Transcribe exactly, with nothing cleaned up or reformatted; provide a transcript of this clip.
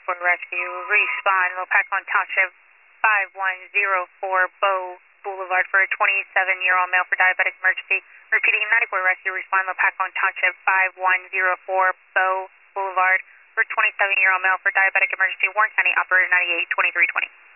ninety-four Rescue. Respond, Lopakon Township, five one zero four Bow Boulevard for a twenty-seven-year-old male for diabetic emergency. Repeating, ninety-four Rescue. Respond, Lopakon Township, five one zero four Bow Boulevard for a twenty-seven-year-old male for diabetic emergency. Warren County, operator ninety-eight twenty-three twenty.